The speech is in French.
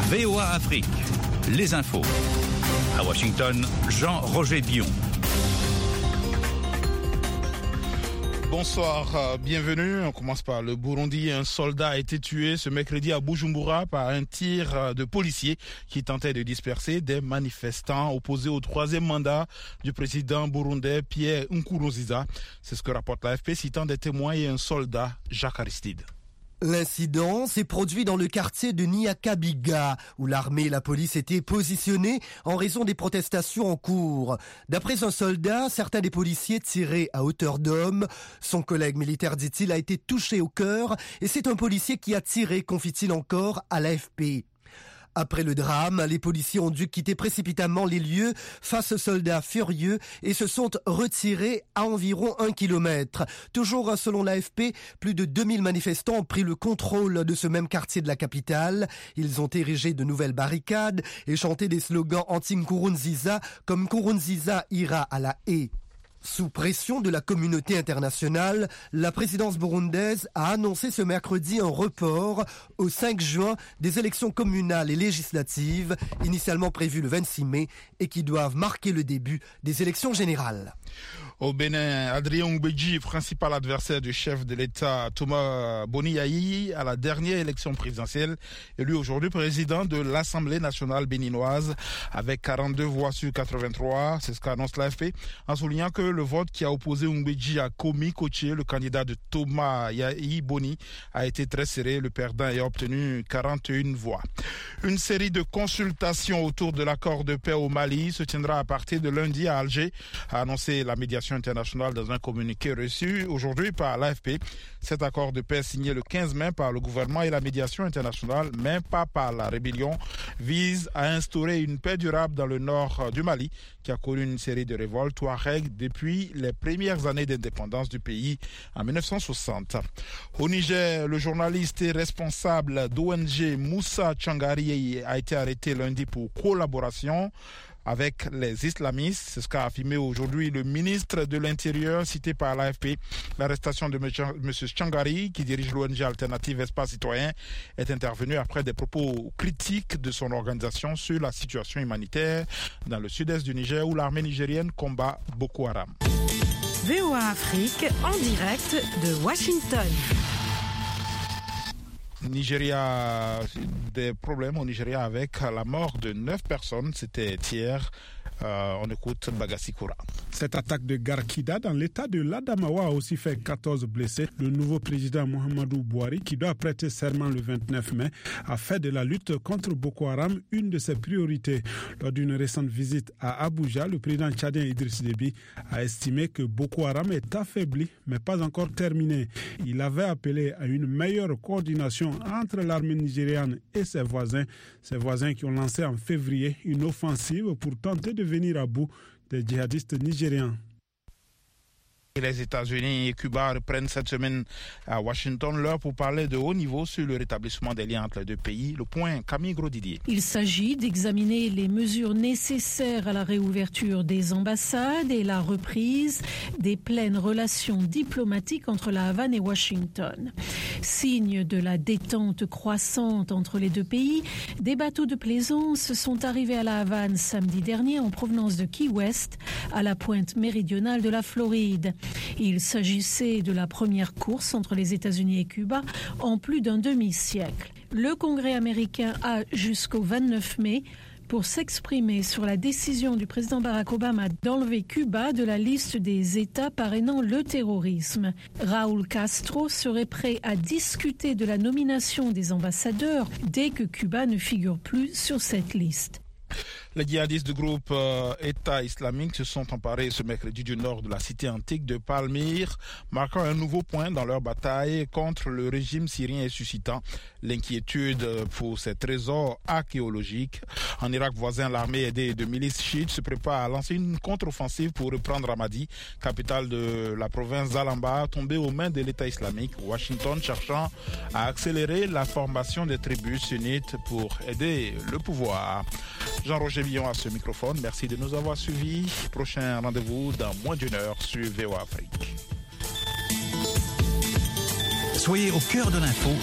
VOA Afrique, les infos. À Washington, Jean-Roger Bion. Bonsoir, bienvenue. On commence par le Burundi. Un soldat a été tué ce mercredi à Bujumbura par un tir de policiers qui tentait de disperser des manifestants opposés au troisième mandat du président burundais Pierre Nkurunziza. C'est ce que rapporte l'AFP citant des témoins et un soldat, Jacques Aristide. L'incident s'est produit dans le quartier de Nyakabiga, où l'armée et la police étaient positionnés en raison des protestations en cours. D'après un soldat, certains des policiers tiraient à hauteur d'homme. Son collègue militaire, dit-il, a été touché au cœur et c'est un policier qui a tiré, confie-t-il encore à l'AFP. Après le drame, les policiers ont dû quitter précipitamment les lieux face aux soldats furieux et se sont retirés à environ 1 kilomètre. Toujours selon l'AFP, plus de 2000 manifestants ont pris le contrôle de ce même quartier de la capitale. Ils ont érigé de nouvelles barricades et chanté des slogans anti-Nkurunziza comme Nkurunziza ira à la haie. Sous pression de la communauté internationale, la présidence burundaise a annoncé ce mercredi un report au 5 juin des élections communales et législatives, initialement prévues le 26 mai et qui doivent marquer le début des élections générales. Au Bénin, Adrien Ngbeji, principal adversaire du chef de l'État Thomas Boni-Yayi à la dernière élection présidentielle, élu aujourd'hui président de l'Assemblée nationale béninoise avec 42 voix sur 83, c'est ce qu'annonce l'AFP, en soulignant que le vote qui a opposé Ngbeji à Komi Koché, le candidat de Thomas Yayi Boni, a été très serré, le perdant ayant obtenu 41 voix. Une série de consultations autour de l'accord de paix au Mali se tiendra à partir de lundi à Alger, a annoncé la médiation internationale dans un communiqué reçu aujourd'hui par l'AFP. Cet accord de paix signé le 15 mai par le gouvernement et la médiation internationale, mais pas par la rébellion, vise à instaurer une paix durable dans le nord du Mali, qui a connu une série de révoltes touareg depuis les premières années d'indépendance du pays en 1960. Au Niger, le journaliste et responsable d'ONG Moussa Tchangari a été arrêté lundi pour collaboration avec les islamistes. C'est ce qu'a affirmé aujourd'hui le ministre de l'Intérieur cité par l'AFP. L'arrestation de M. Tchangari, qui dirige l'ONG Alternative Espace Citoyen, est intervenue après des propos critiques de son organisation sur la situation humanitaire dans le sud-est du Niger où l'armée nigérienne combat Boko Haram. VOA Afrique en direct de Washington. Nigeria, des problèmes au Nigeria avec la mort de 9 personnes, c'était hier. On écoute Bagassi Koura. Cette attaque de Garkida dans l'état de l'Adamawa a aussi fait 14 blessés. Le nouveau président Muhammadu Buhari, qui doit prêter serment le 29 mai, a fait de la lutte contre Boko Haram une de ses priorités. Lors d'une récente visite à Abuja, le président tchadien Idriss Déby a estimé que Boko Haram est affaibli, mais pas encore terminé. Il avait appelé à une meilleure coordination entre l'armée nigériane et ses voisins qui ont lancé en février une offensive pour tenter de venir à bout des djihadistes nigériens. Les États-Unis et Cuba reprennent cette semaine à Washington l'heure pour parler de haut niveau sur le rétablissement des liens entre les deux pays. Le point, Camille Gros-Didier. Il s'agit d'examiner les mesures nécessaires à la réouverture des ambassades et la reprise des pleines relations diplomatiques entre la Havane et Washington. Signe de la détente croissante entre les deux pays, des bateaux de plaisance sont arrivés à la Havane samedi dernier en provenance de Key West, à la pointe méridionale de la Floride. Il s'agissait de la première course entre les États-Unis et Cuba en plus d'un demi-siècle. Le Congrès américain a jusqu'au 29 mai pour s'exprimer sur la décision du président Barack Obama d'enlever Cuba de la liste des États parrainant le terrorisme. Raúl Castro serait prêt à discuter de la nomination des ambassadeurs dès que Cuba ne figure plus sur cette liste. Les djihadistes du groupe État islamique se sont emparés ce mercredi du nord de la cité antique de Palmyre, marquant un nouveau point dans leur bataille contre le régime syrien et suscitant l'inquiétude pour ces trésors archéologiques. En Irak voisin, l'armée aidée de milices chiites se prépare à lancer une contre-offensive pour reprendre Ramadi, capitale de la province d'Al-Anbar, tombée aux mains de l'État islamique. Washington cherchant à accélérer la formation des tribus sunnites pour aider le pouvoir. Jean-Roger Bion à ce microphone. Merci de nous avoir suivis. Prochain rendez-vous dans moins d'une heure sur VOA Afrique. Soyez au cœur de l'info